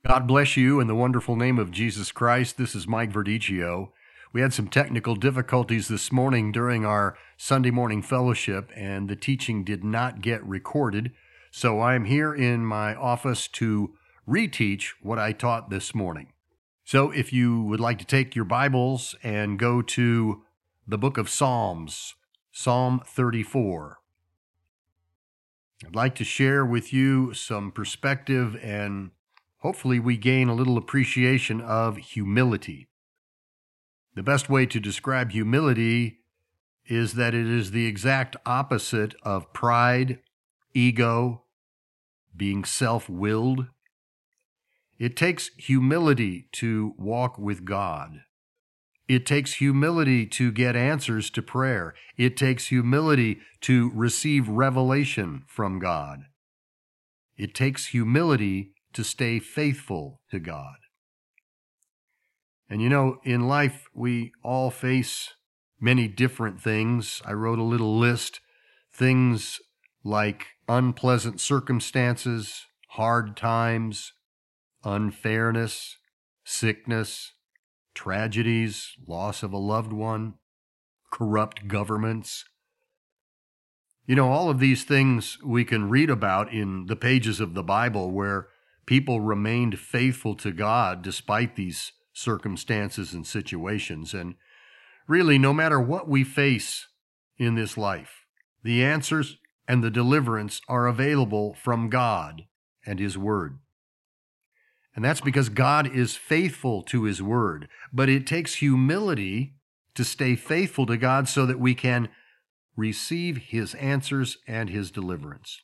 God bless you in the wonderful name of Jesus Christ. This is Mike Verdicchio. We had some technical difficulties this morning during our Sunday morning fellowship, and the teaching did not get recorded. So I'm here in my office to reteach what I taught this morning. So if you would like to take your Bibles and go to the book of Psalms, Psalm 34. I'd like to share with you some perspective, and hopefully we gain a little appreciation of humility. The best way to describe humility is that it is the exact opposite of pride, ego, being self-willed. It takes humility to walk with God. It takes humility to get answers to prayer. It takes humility to receive revelation from God. It takes humility to stay faithful to God. And you know, in life, we all face many different things. I wrote a little list, things like unpleasant circumstances, hard times, unfairness, sickness, tragedies, loss of a loved one, corrupt governments. You know, all of these things we can read about in the pages of the Bible where people remained faithful to God despite these circumstances and situations. And really, no matter what we face in this life, the answers and the deliverance are available from God and His Word. And that's because God is faithful to His Word. But it takes humility to stay faithful to God so that we can receive His answers and His deliverance.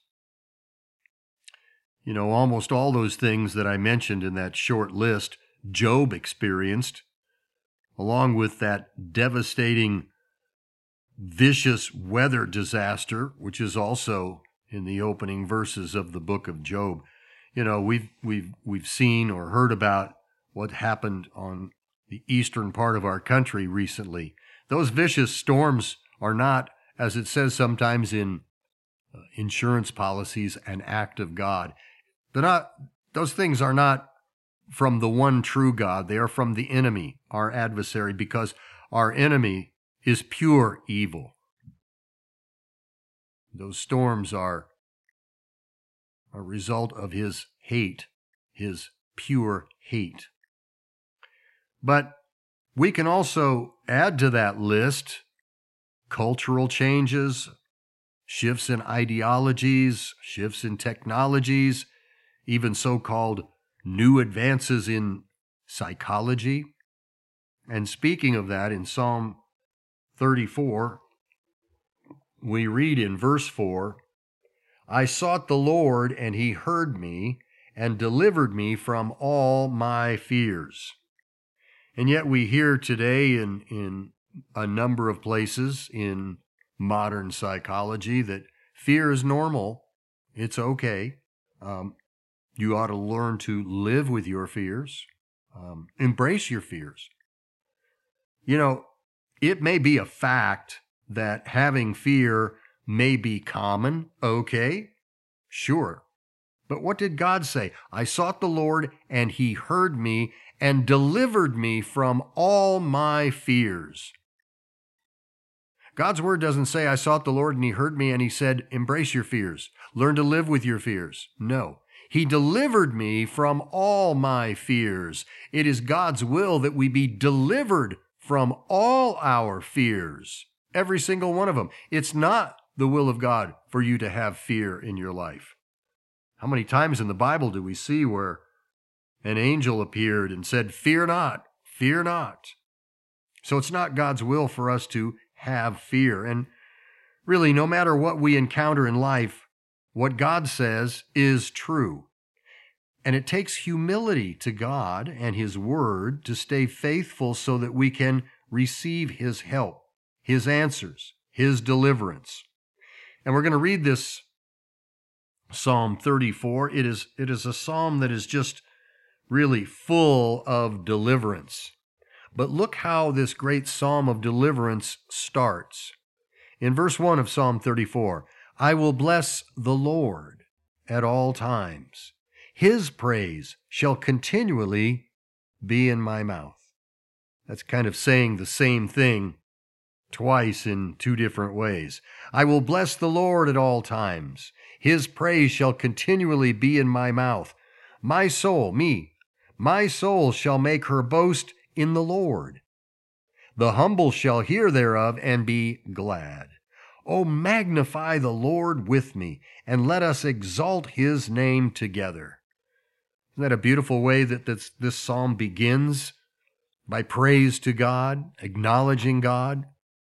You know, almost all those things that I mentioned in that short list, Job experienced, along with that devastating, vicious weather disaster, which is also in the opening verses of the book of Job. You know, we've seen or heard about what happened on the eastern part of our country recently. Those vicious storms are not, as it says sometimes in insurance policies, an act of God. They're not; those things are not from the one true God. They are from the enemy, our adversary, because our enemy is pure evil. Those storms are a result of his hate, his pure hate. But we can also add to that list cultural changes, shifts in ideologies, shifts in technologies, even so-called new advances in psychology. And speaking of that, in Psalm 34, we read in verse 4, "I sought the Lord, and He heard me, and delivered me from all my fears." And yet we hear today in a number of places in modern psychology that fear is normal. It's okay. You ought to learn to live with your fears, embrace your fears. You know, it may be a fact that having fear may be common. Okay, sure. But what did God say? "I sought the Lord, and He heard me and delivered me from all my fears." God's word doesn't say, "I sought the Lord and He heard me and He said, embrace your fears. Learn to live with your fears." No. He delivered me from all my fears. It is God's will that we be delivered from all our fears. Every single one of them. It's not the will of God for you to have fear in your life. How many times in the Bible do we see where an angel appeared and said, "Fear not, fear not"? So it's not God's will for us to have fear. And really, no matter what we encounter in life, what God says is true. And it takes humility to God and His Word to stay faithful so that we can receive His help, His answers, His deliverance. And we're going to read this Psalm 34. It is a psalm that is just really full of deliverance. But look how this great psalm of deliverance starts. In verse 1 of Psalm 34, "I will bless the Lord at all times. His praise shall continually be in my mouth. That's kind of saying the same thing twice in two different ways. I will bless the Lord at all times. His praise shall continually be in my mouth. My soul, my soul shall make her boast in the Lord. The humble shall hear thereof and be glad. O magnify the Lord with me, and let us exalt his name together. Isn't that a beautiful way that this psalm begins? By praise to God, acknowledging God,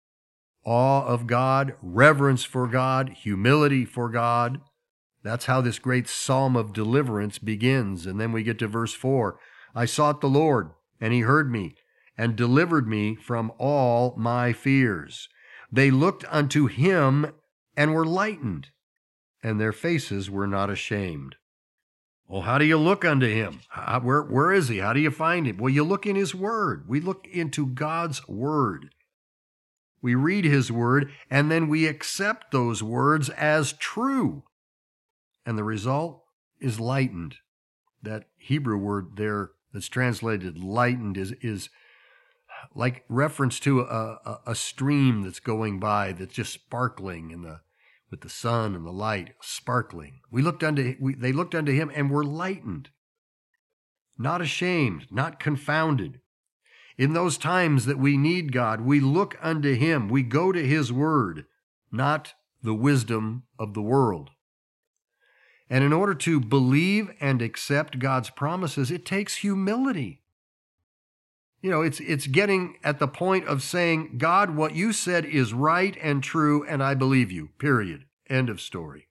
awe of God, reverence for God, humility for God. That's how this great psalm of deliverance begins. And then we get to verse 4. I sought the Lord, and he heard me, and delivered me from all my fears. They looked unto him and were lightened, and their faces were not ashamed. Well, how do you look unto him? Where is he? How do you find him? Well, you look in his word. We look into God's word. We read his word, and then we accept those words as true. And the result is lightened. That Hebrew word there that's translated lightened is like reference to a stream that's going by that's just sparkling with the sun and the light, sparkling. They looked unto him and were lightened, not ashamed, not confounded. In those times that we need God, we look unto him. We go to his word, not the wisdom of the world. And in order to believe and accept God's promises, it takes humility. You know, it's getting at the point of saying, God, what you said is right and true, and I believe you, period. End of story.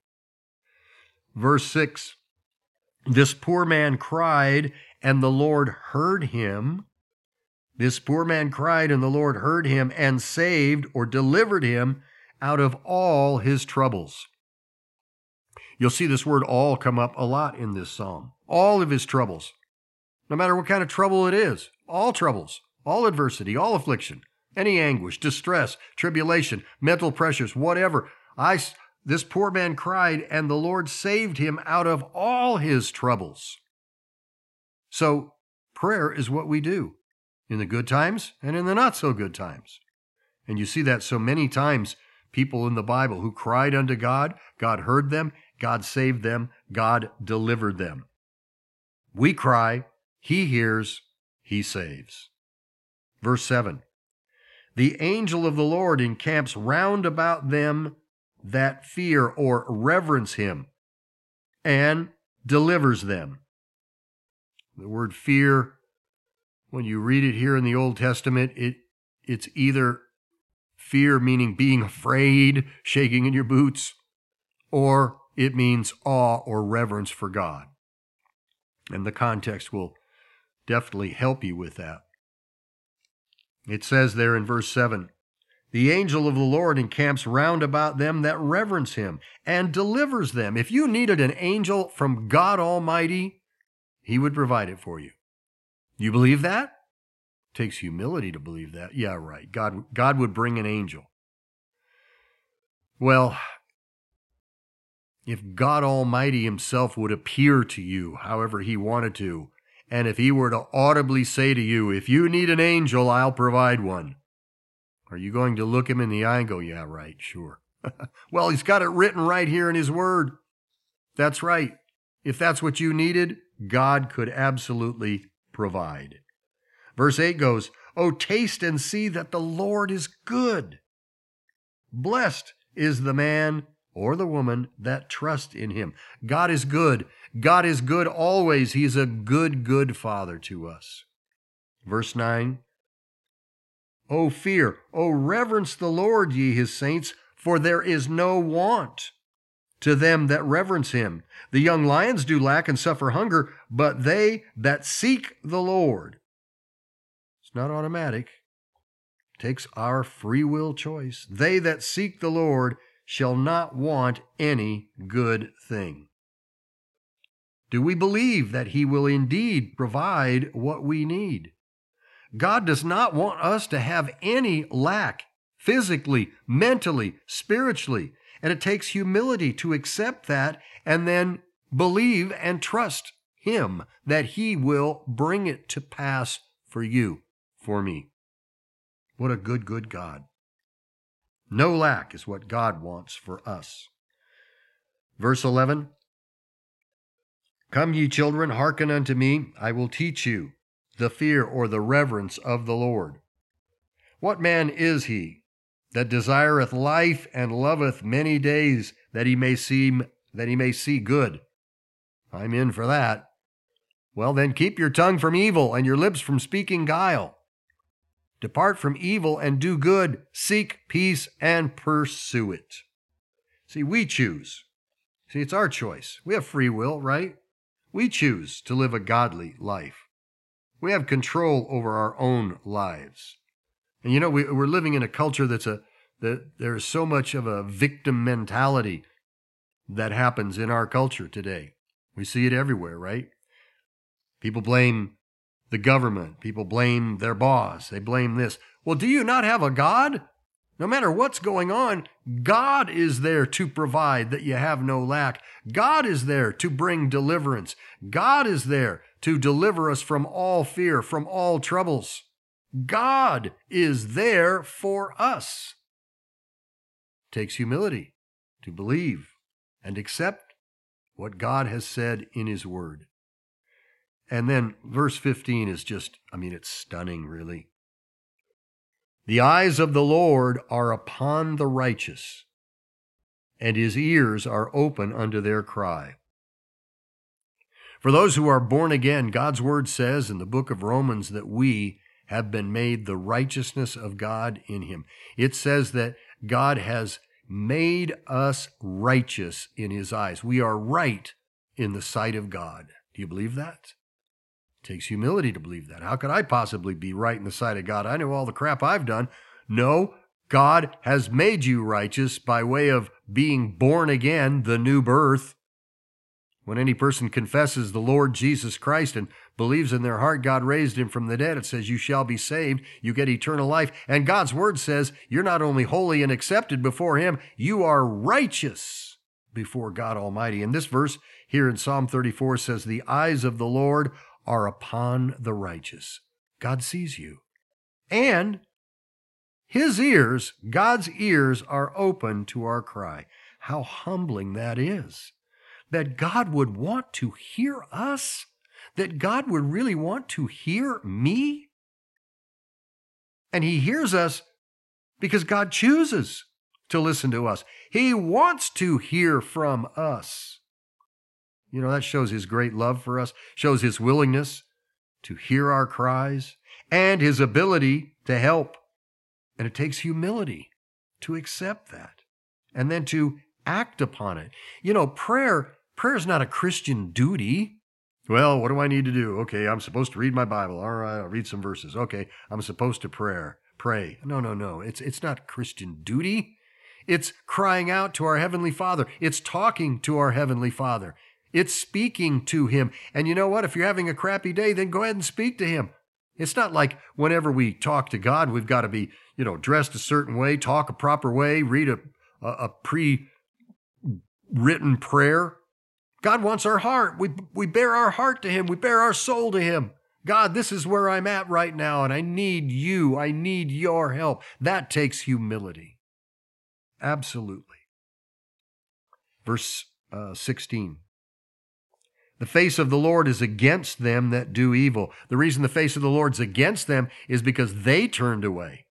Verse 6, this poor man cried, and the Lord heard him. This poor man cried, and the Lord heard him, and saved or delivered him out of all his troubles. You'll see this word all come up a lot in this psalm. All of his troubles. No matter what kind of trouble it is. All troubles, all adversity, all affliction, any anguish, distress, tribulation, mental pressures, whatever. This poor man cried, and the Lord saved him out of all his troubles. So prayer is what we do in the good times and in the not so good times. And you see that so many times, people in the Bible who cried unto God, God heard them, God saved them, God delivered them. We cry, he hears, he saves. Verse 7, the angel of the Lord encamps round about them that fear or reverence him, and delivers them. The word fear, when you read it here in the Old Testament, it's either fear meaning being afraid, shaking in your boots, or it means awe or reverence for God. And the context will definitely help you with that. It says there in verse 7, the angel of the Lord encamps round about them that reverence him and delivers them. If you needed an angel from God Almighty, he would provide it for you. You believe that? It takes humility to believe that. Yeah, right. God would bring an angel. Well, if God Almighty himself would appear to you however he wanted to, and if he were to audibly say to you, if you need an angel, I'll provide one, are you going to look him in the eye and go, yeah, right, sure. Well, he's got it written right here in his word. That's right. If that's what you needed, God could absolutely provide. Verse 8 goes, oh, taste and see that the Lord is good. Blessed is the man or the woman that trust in him. God is good. God is good always. He's a good, good Father to us. Verse 9, O fear, O reverence the Lord, ye his saints, for there is no want to them that reverence him. The young lions do lack and suffer hunger, but they that seek the Lord. It's not automatic. It takes our free will choice. They that seek the Lord shall not want any good thing. Do we believe that he will indeed provide what we need? God does not want us to have any lack, physically, mentally, spiritually. And it takes humility to accept that and then believe and trust him that he will bring it to pass for you, for me. What a good, good God. No lack is what God wants for us. Verse 11, come, ye children, hearken unto me. I will teach you the fear or the reverence of the Lord. What man is he that desireth life and loveth many days that he may see good? I'm in for that. Well, then keep your tongue from evil and your lips from speaking guile. Depart from evil and do good. Seek peace and pursue it. See, we choose. See, it's our choice. We have free will, right? We choose to live a godly life. We have control over our own lives. And you know, we're living in a culture that there's so much of a victim mentality that happens in our culture today. We see it everywhere, right? People blame the government. People blame their boss. They blame this. Well, do you not have a God? No matter what's going on, God is there to provide that you have no lack. God is there to bring deliverance. God is there to deliver us from all fear, from all troubles. God is there for us. It takes humility to believe and accept what God has said in his word. And then verse 15 is just, it's stunning, really. The eyes of the Lord are upon the righteous, and his ears are open unto their cry. For those who are born again, God's word says in the book of Romans that we have been made the righteousness of God in him. It says that God has made us righteous in his eyes. We are right in the sight of God. Do you believe that? It takes humility to believe that. How could I possibly be right in the sight of God? I know all the crap I've done. No, God has made you righteous by way of being born again, the new birth. When any person confesses the Lord Jesus Christ and believes in their heart God raised him from the dead, it says you shall be saved, you get eternal life. And God's word says you're not only holy and accepted before him, you are righteous before God Almighty. And this verse here in Psalm 34 says, the eyes of the Lord are upon the righteous. God sees you. And his ears, God's ears, are open to our cry. How humbling that is. That God would want to hear us? That God would really want to hear me? And he hears us because God chooses to listen to us. He wants to hear from us. You know, that shows his great love for us, shows his willingness to hear our cries and his ability to help. And it takes humility to accept that and then to act upon it. You know, prayer is not a Christian duty. Well, what do I need to do? Okay, I'm supposed to read my Bible. All right, I'll read some verses. Okay, I'm supposed to pray. No. It's not Christian duty. It's crying out to our Heavenly Father. It's talking to our Heavenly Father. It's speaking to him. And you know what? If you're having a crappy day, then go ahead and speak to him. It's not like whenever we talk to God, we've got to be, dressed a certain way, talk a proper way, read a pre-written prayer. God wants our heart. We bear our heart to him. We bear our soul to him. God, this is where I'm at right now, and I need you. I need your help. That takes humility. Absolutely. Verse 16. The face of the Lord is against them that do evil. The reason the face of the Lord's against them is because they turned away.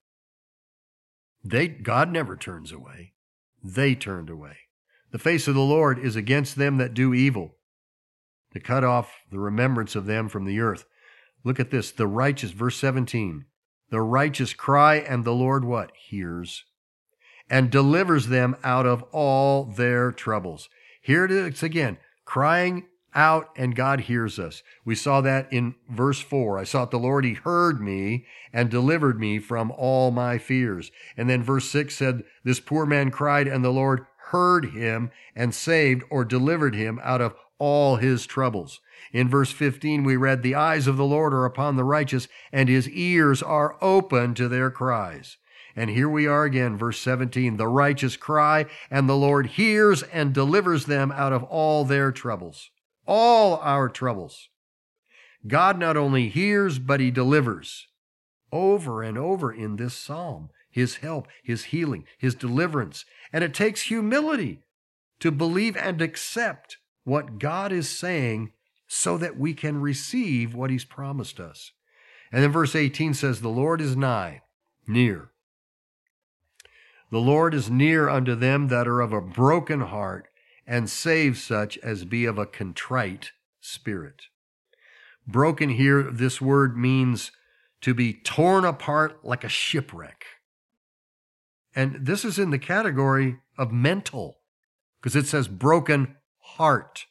God never turns away. They turned away. The face of the Lord is against them that do evil, to cut off the remembrance of them from the earth. Look at this. The righteous, verse 17, the righteous cry, and the Lord what? Hears, and delivers them out of all their troubles. Here it is again, crying out, and God hears us. We saw that in verse 4. I sought the Lord, he heard me and delivered me from all my fears. And then verse 6 said, this poor man cried, and the Lord heard him and saved or delivered him out of all his troubles. In verse 15, we read, the eyes of the Lord are upon the righteous, and his ears are open to their cries. And here we are again, verse 17, the righteous cry, and the Lord hears and delivers them out of all their troubles. all our troubles. God not only hears, but he delivers. Over and over in this psalm, his help, his healing, his deliverance. And it takes humility to believe and accept what God is saying so that we can receive what he's promised us. And then verse 18 says, the Lord is nigh, near. The Lord is near unto them that are of a broken heart, and save such as be of a contrite spirit. Broken here, this word means to be torn apart like a shipwreck. And this is in the category of mental, because it says broken heart.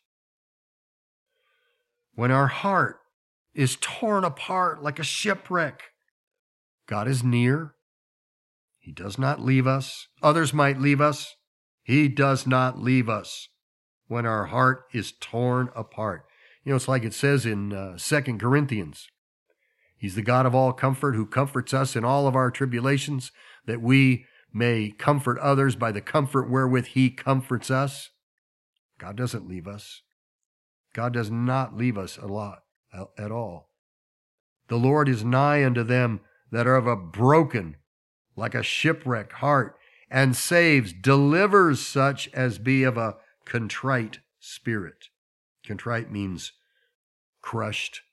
When our heart is torn apart like a shipwreck, God is near. He does not leave us. Others might leave us. He does not leave us when our heart is torn apart. You know, it's like it says in 2 Corinthians. He's the God of all comfort who comforts us in all of our tribulations, that we may comfort others by the comfort wherewith he comforts us. God doesn't leave us. God does not leave us at all. The Lord is nigh unto them that are of a broken, like a shipwrecked heart, and saves, delivers such as be of a contrite spirit. Contrite means crushed.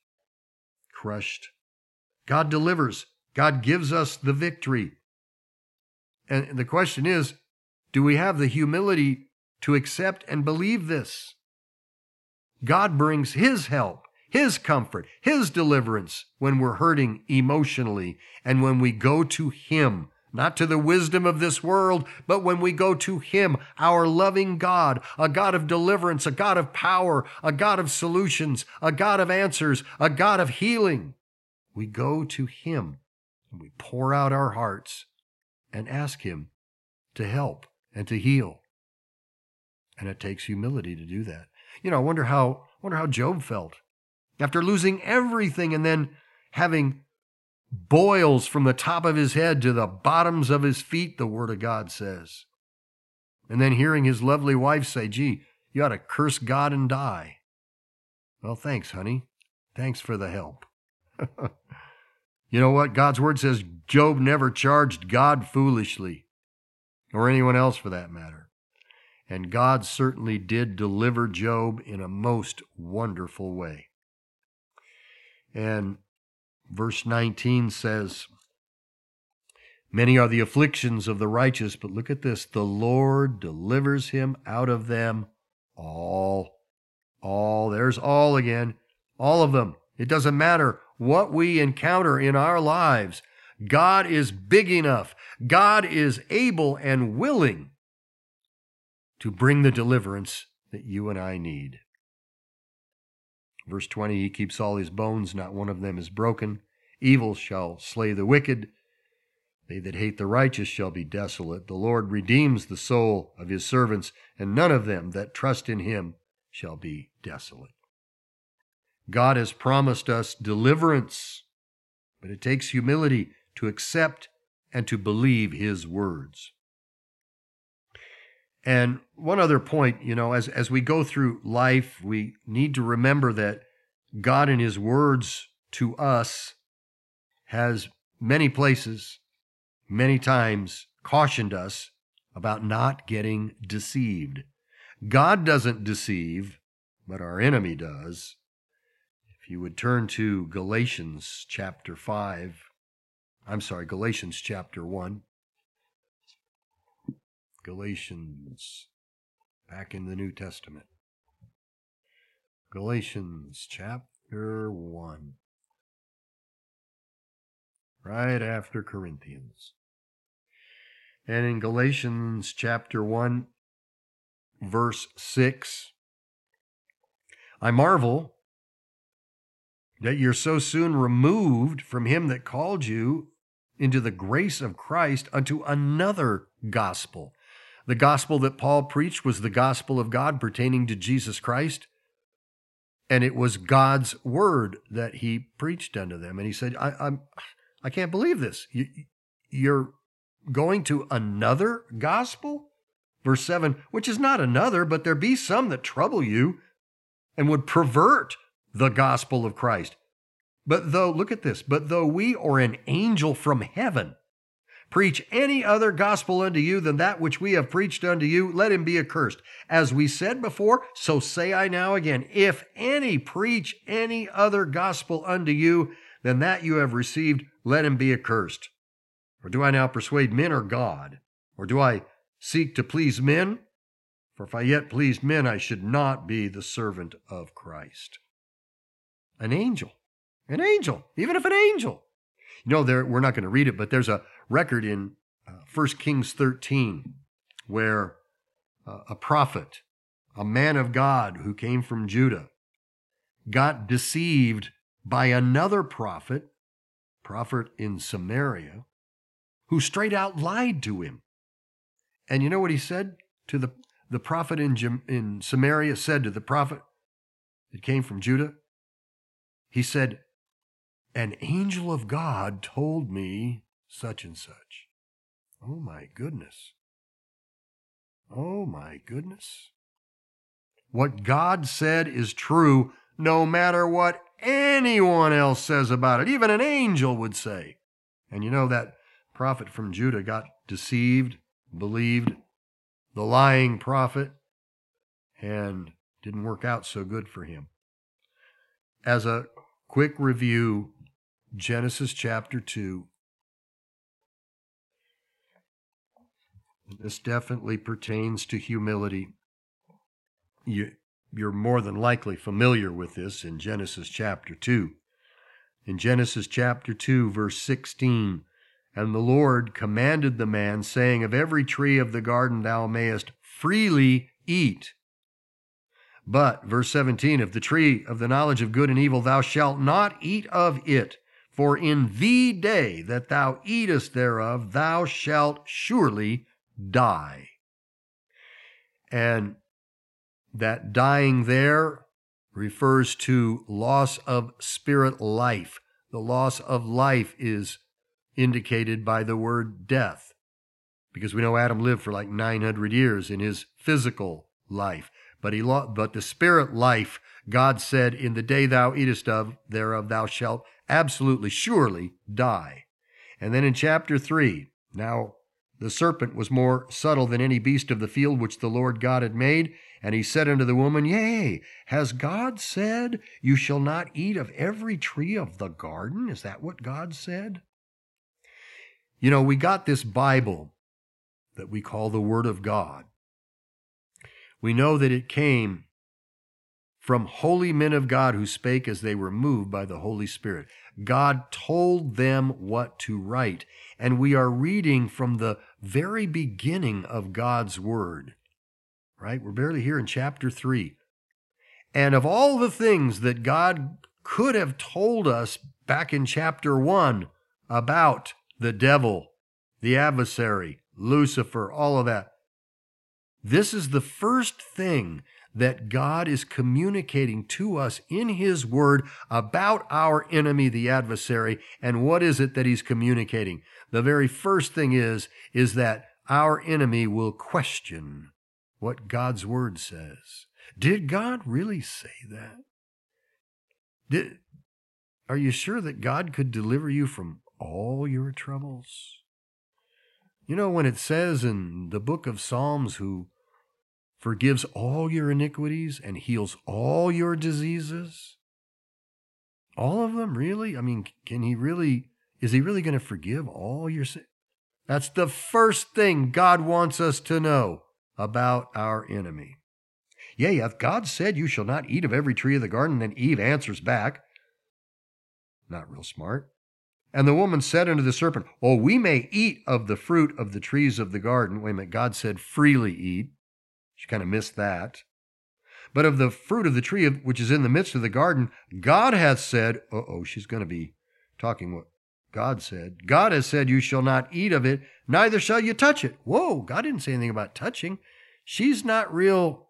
God delivers. God gives us the victory. And the question is, do we have the humility to accept and believe this? God brings his help, his comfort, his deliverance when we're hurting emotionally and when we go to him, not to the wisdom of this world, but when we go to him, our loving God, a God of deliverance, a God of power, a God of solutions, a God of answers, a God of healing. We go to him and we pour out our hearts and ask him to help and to heal. And it takes humility to do that. You know, I wonder how Job felt after losing everything and then having boils from the top of his head to the bottoms of his feet, the Word of God says. And then hearing his lovely wife say, gee, you ought to curse God and die. Well, thanks, honey. Thanks for the help. You know what? God's Word says Job never charged God foolishly, or anyone else for that matter. And God certainly did deliver Job in a most wonderful way. And verse 19 says, many are the afflictions of the righteous, but look at this, the Lord delivers him out of them all. There's all again, all of them. It doesn't matter what we encounter in our lives. God is big enough. God is able and willing to bring the deliverance that you and I need. Verse 20, he keeps all his bones, not one of them is broken. Evil shall slay the wicked. They that hate the righteous shall be desolate. The Lord redeems the soul of his servants, and none of them that trust in him shall be desolate. God has promised us deliverance, but it takes humility to accept and to believe his words. And one other point, you know, as we go through life, we need to remember that God in his words to us has many places, many times cautioned us about not getting deceived. God doesn't deceive, but our enemy does. If you would turn to Galatians chapter 1. Galatians, back in the New Testament. Galatians chapter 1. Right after Corinthians. And in Galatians chapter 1, verse 6, I marvel that you're so soon removed from him that called you into the grace of Christ unto another gospel. The gospel that Paul preached was the gospel of God pertaining to Jesus Christ, and it was God's word that he preached unto them. And he said, I can't believe this. You're going to another gospel? Verse 7, which is not another, but there be some that trouble you and would pervert the gospel of Christ. But though, look at this, but though we or an angel from heaven preach any other gospel unto you than that which we have preached unto you, let him be accursed. As we said before, so say I now again, if any preach any other gospel unto you than that you have received, let him be accursed. Or do I now persuade men or God? Or do I seek to please men? For if I yet pleased men, I should not be the servant of Christ. An angel, even if an angel. You know, we're not going to read it, but there's a record in 1 Kings 13 where a prophet, a man of God who came from Judah, got deceived by another prophet in Samaria, who straight out lied to him. And you know what he said to the prophet in Samaria said to the prophet that came from Judah? He said, an angel of God told me such and such. Oh my goodness. Oh my goodness. What God said is true no matter what anyone else says about it. Even an angel would say. And you know, that prophet from Judah got deceived, believed the lying prophet, and didn't work out so good for him. As a quick review, Genesis chapter 2. This definitely pertains to humility. You're more than likely familiar with this in Genesis chapter 2. In Genesis chapter 2, verse 16, and the Lord commanded the man, saying, of every tree of the garden thou mayest freely eat. But, verse 17, of the tree of the knowledge of good and evil thou shalt not eat of it, for in the day that thou eatest thereof thou shalt surely die. And that dying there refers to loss of spirit life. The loss of life is indicated by the word death, because we know Adam lived for like 900 years in his physical life. But the spirit life, God said, in the day thou eatest thereof thou shalt absolutely surely die. And then in chapter 3, now the serpent was more subtle than any beast of the field which the Lord God had made. And he said unto the woman, yea, has God said, you shall not eat of every tree of the garden? Is that what God said? You know, we got this Bible that we call the Word of God. We know that it came from holy men of God who spake as they were moved by the Holy Spirit. God told them what to write. And we are reading from the very beginning of God's Word, right? We're barely here in chapter 3. And of all the things that God could have told us back in chapter 1 about the devil, the adversary, Lucifer, all of that, this is the first thing that God is communicating to us in His Word about our enemy, the adversary. And what is it that He's communicating? The very first thing is that our enemy will question what God's Word says. Did God really say that? Are you sure that God could deliver you from all your troubles? You know, when it says in the book of Psalms, who forgives all your iniquities and heals all your diseases? All of them, really? I mean, is he really going to forgive all your sins? That's the first thing God wants us to know about our enemy. Yea, hath God said, you shall not eat of every tree of the garden? Then Eve answers back, not real smart. And the woman said unto the serpent, oh, we may eat of the fruit of the trees of the garden. Wait a minute, God said freely eat. She kind of missed that. But of the fruit of the tree which is in the midst of the garden, God hath said, she's going to be talking what God said. God has said, you shall not eat of it, neither shall you touch it. Whoa, God didn't say anything about touching. She's not real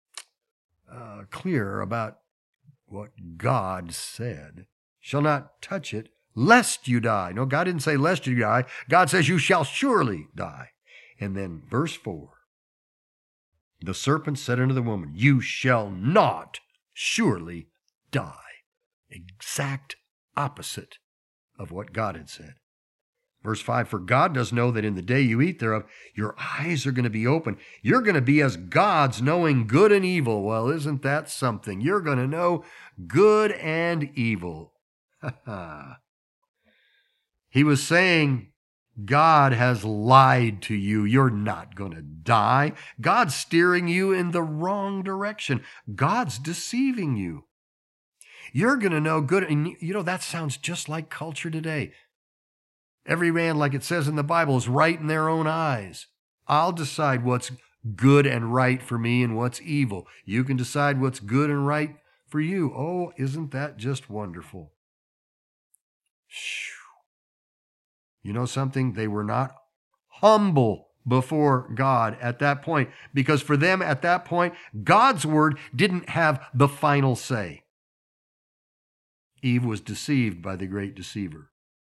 clear about what God said. Shall not touch it, lest you die. No, God didn't say lest you die. God says you shall surely die. And then verse 4, the serpent said unto the woman, you shall not surely die. Exact opposite of what God had said. Verse 5, for God does know that in the day you eat thereof, your eyes are going to be open. You're going to be as gods, knowing good and evil. Well, isn't that something? You're going to know good and evil. He was saying, God has lied to you. You're not going to die. God's steering you in the wrong direction. God's deceiving you. You're going to know good. And that sounds just like culture today. Every man, like it says in the Bible, is right in their own eyes. I'll decide what's good and right for me and what's evil. You can decide what's good and right for you. Oh, isn't that just wonderful? You know something? They were not humble before God at that point, because for them at that point, God's word didn't have the final say. Eve was deceived by the great deceiver.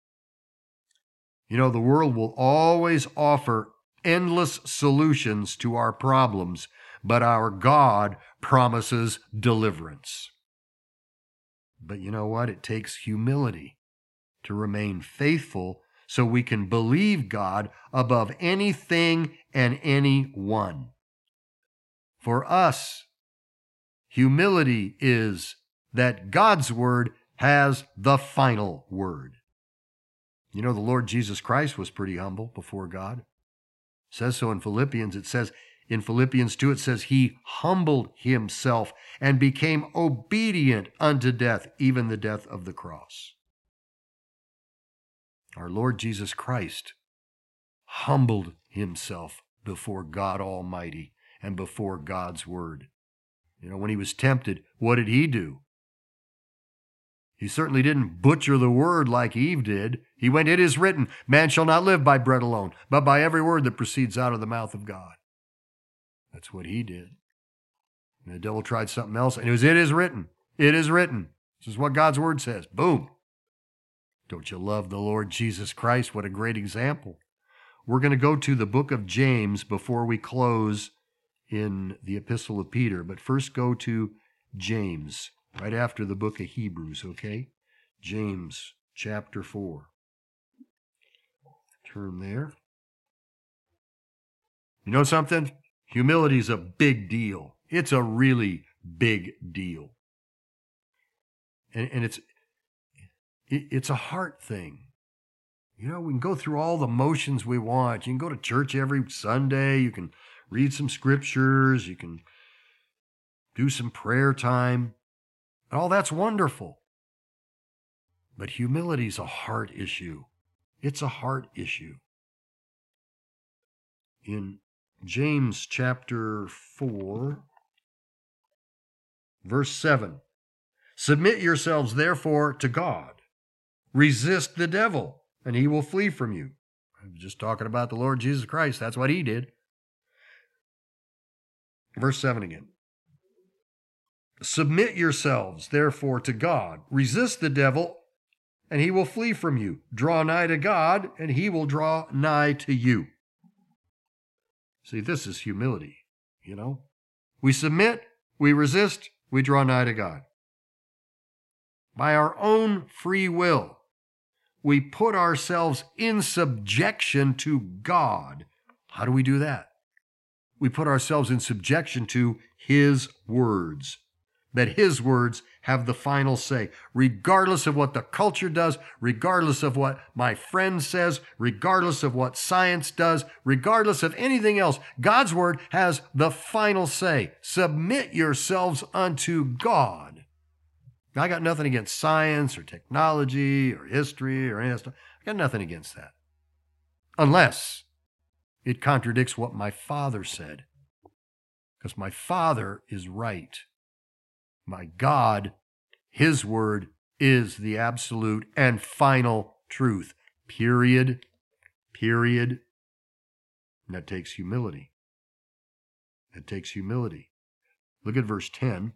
The world will always offer endless solutions to our problems, but our God promises deliverance. But you know what? It takes humility to remain faithful so we can believe God above anything and anyone. For us, humility is that God's word has the final word. The Lord Jesus Christ was pretty humble before God. It says so in Philippians. It says in Philippians 2, it says, he humbled himself and became obedient unto death, even the death of the cross. Our Lord Jesus Christ humbled himself before God Almighty and before God's word. When he was tempted, what did he do? He certainly didn't butcher the word like Eve did. He went, it is written, man shall not live by bread alone, but by every word that proceeds out of the mouth of God. That's what he did. And the devil tried something else, and it is written. It is written. This is what God's word says. Boom. Don't you love the Lord Jesus Christ? What a great example. We're going to go to the book of James before we close in the epistle of Peter, but first go to James. Right after the book of Hebrews, okay? James chapter 4. Turn there. You know something? Humility is a big deal. It's a really big deal. And it's a heart thing. We can go through all the motions we want. You can go to church every Sunday. You can read some scriptures. You can do some prayer time. Oh, that's wonderful. But humility is a heart issue. It's a heart issue. In James chapter 4, verse 7, submit yourselves therefore to God. Resist the devil, and he will flee from you. I'm just talking about the Lord Jesus Christ. That's what he did. Verse 7 again. Submit yourselves, therefore, to God. Resist the devil, and he will flee from you. Draw nigh to God, and he will draw nigh to you. See, this is humility, We submit, we resist, we draw nigh to God. By our own free will, we put ourselves in subjection to God. How do we do that? We put ourselves in subjection to his words. That his words have the final say, regardless of what the culture does, regardless of what my friend says, regardless of what science does, regardless of anything else. God's word has the final say. Submit yourselves unto God. Now, I got nothing against science or technology or history or any of that stuff. I got nothing against that. Unless it contradicts what my Father said. Because my Father is right. My God, his word is the absolute and final truth. Period. Period. And that takes humility. That takes humility. Look at verse 10.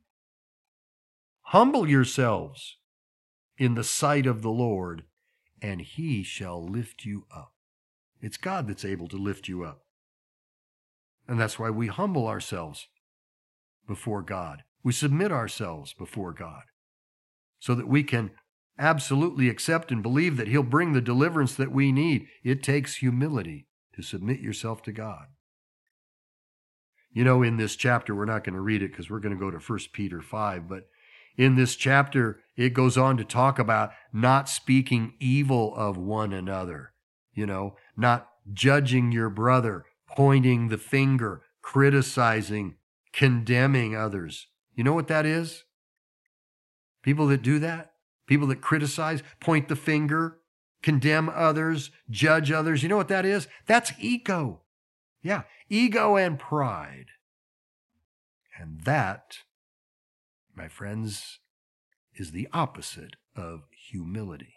Humble yourselves in the sight of the Lord, and he shall lift you up. It's God that's able to lift you up. And that's why we humble ourselves before God. We submit ourselves before God so that we can absolutely accept and believe that He'll bring the deliverance that we need. It takes humility to submit yourself to God. You know, in this chapter, we're not going to read it because we're going to go to 1 Peter 5, but in this chapter, it goes on to talk about not speaking evil of one another, not judging your brother, pointing the finger, criticizing, condemning others. You know what that is? People that do that, people that criticize, point the finger, condemn others, judge others. You know what that is? That's ego. Yeah, ego and pride. And that, my friends, is the opposite of humility.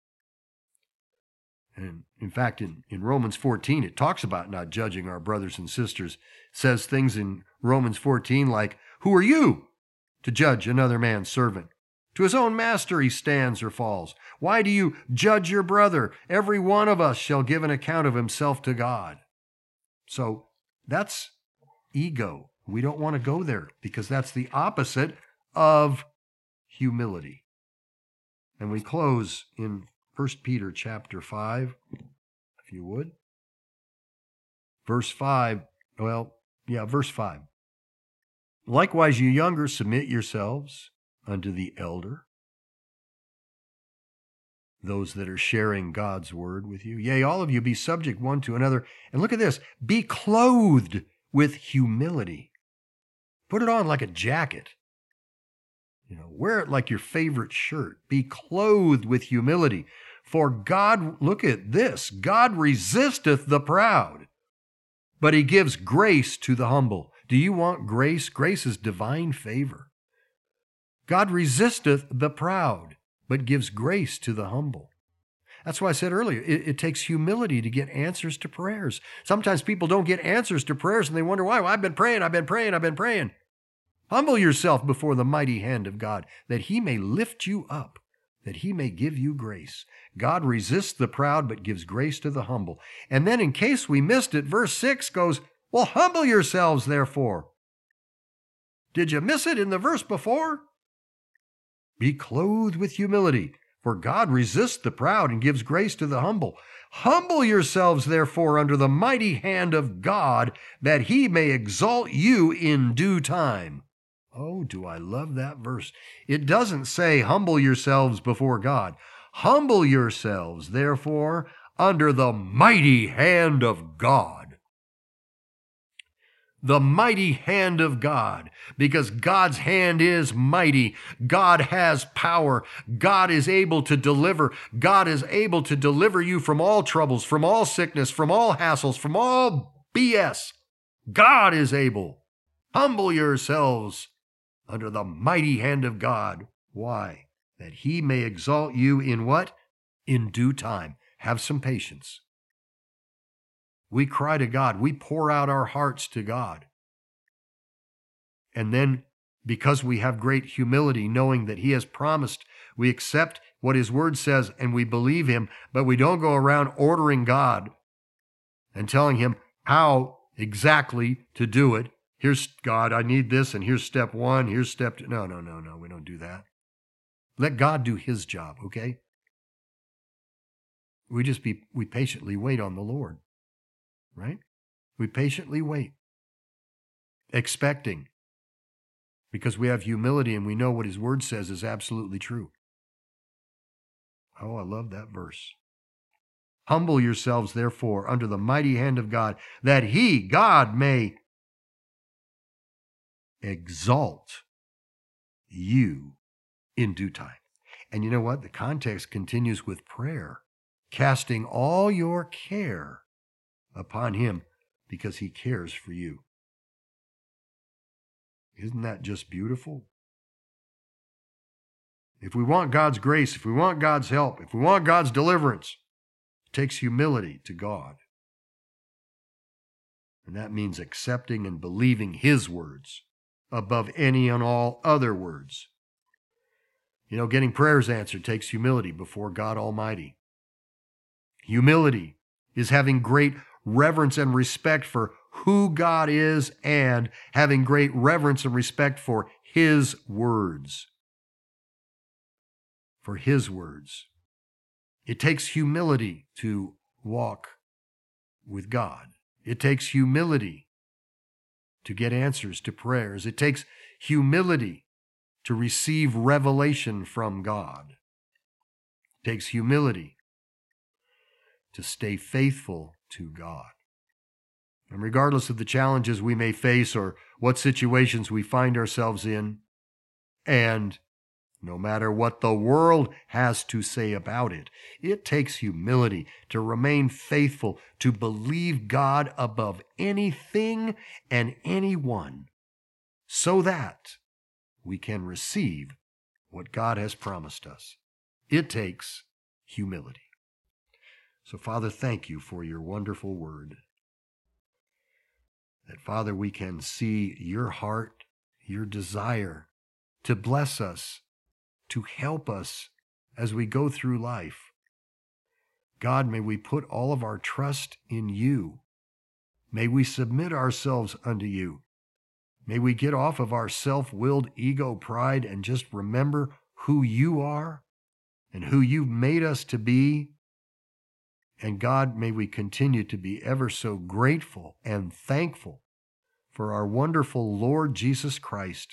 And in fact, in Romans 14, it talks about not judging our brothers and sisters. It says things in Romans 14 like, "Who are you to judge another man's servant? To his own master he stands or falls. Why do you judge your brother? Every one of us shall give an account of himself to God." So that's ego. We don't want to go there because that's the opposite of humility. And we close in 1 Peter chapter 5, if you would. Verse 5. "Likewise, you younger, submit yourselves unto the elder," those that are sharing God's word with you. "Yea, all of you be subject one to another." And look at this. "Be clothed with humility." Put it on like a jacket. Wear it like your favorite shirt. Be clothed with humility. "For God," look at this, "God resisteth the proud, but He gives grace to the humble." Do you want grace? Grace is divine favor. "God resisteth the proud, but gives grace to the humble." That's why I said earlier, it takes humility to get answers to prayers. Sometimes people don't get answers to prayers and they wonder why. "Well, I've been praying. Humble yourself before the mighty hand of God, that He may lift you up, that He may give you grace. God resists the proud, but gives grace to the humble. And then in case we missed it, verse 6 goes, "Well, humble yourselves, therefore." Did you miss it in the verse before? "Be clothed with humility, for God resists the proud and gives grace to the humble. Humble yourselves, therefore, under the mighty hand of God, that He may exalt you in due time." Oh, do I love that verse. It doesn't say humble yourselves before God. Humble yourselves, therefore, under the mighty hand of God. The mighty hand of God, because God's hand is mighty. God has power. God is able to deliver. God is able to deliver you from all troubles, from all sickness, from all hassles, from all BS. God is able. Humble yourselves under the mighty hand of God. Why? That He may exalt you in what? In due time. Have some patience. We cry to God. We pour out our hearts to God. And then, because we have great humility, knowing that He has promised, we accept what His word says and we believe Him, but we don't go around ordering God and telling Him how exactly to do it. Here's God, I need this, and here's step one, here's step two. No, we don't do that. Let God do His job, okay? We patiently wait on the Lord, right? We patiently wait, expecting, because we have humility and we know what His word says is absolutely true. Oh, I love that verse. "Humble yourselves, therefore, under the mighty hand of God, that He, God, may exalt you in due time." And you know what? The context continues with prayer, casting all your care upon Him because He cares for you. Isn't that just beautiful? If we want God's grace, if we want God's help, if we want God's deliverance, it takes humility to God. And that means accepting and believing His words above any and all other words. Getting prayers answered takes humility before God Almighty. Humility is having great reverence and respect for who God is and having great reverence and respect for His words. For His words. It takes humility to walk with God. It takes humility to get answers to prayers. It takes humility to receive revelation from God. It takes humility to stay faithful to God. And regardless of the challenges we may face or what situations we find ourselves in, and no matter what the world has to say about it, it takes humility to remain faithful, to believe God above anything and anyone, so that we can receive what God has promised us. It takes humility. So, Father, thank you for your wonderful word. That, Father, we can see your heart, your desire to bless us, to help us as we go through life. God, may we put all of our trust in you. May we submit ourselves unto you. May we get off of our self-willed ego pride and just remember who you are and who you've made us to be. And God, may we continue to be ever so grateful and thankful for our wonderful Lord Jesus Christ,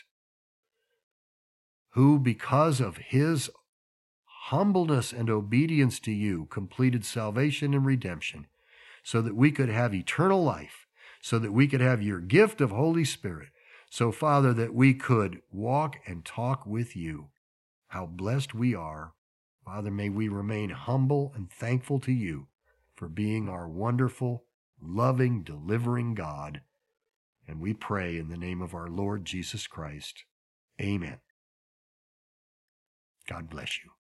who, because of his humbleness and obedience to you, completed salvation and redemption so that we could have eternal life, so that we could have your gift of Holy Spirit. So, Father, that we could walk and talk with you. How blessed we are. Father, may we remain humble and thankful to you for being our wonderful, loving, delivering God. And we pray in the name of our Lord Jesus Christ. Amen. God bless you.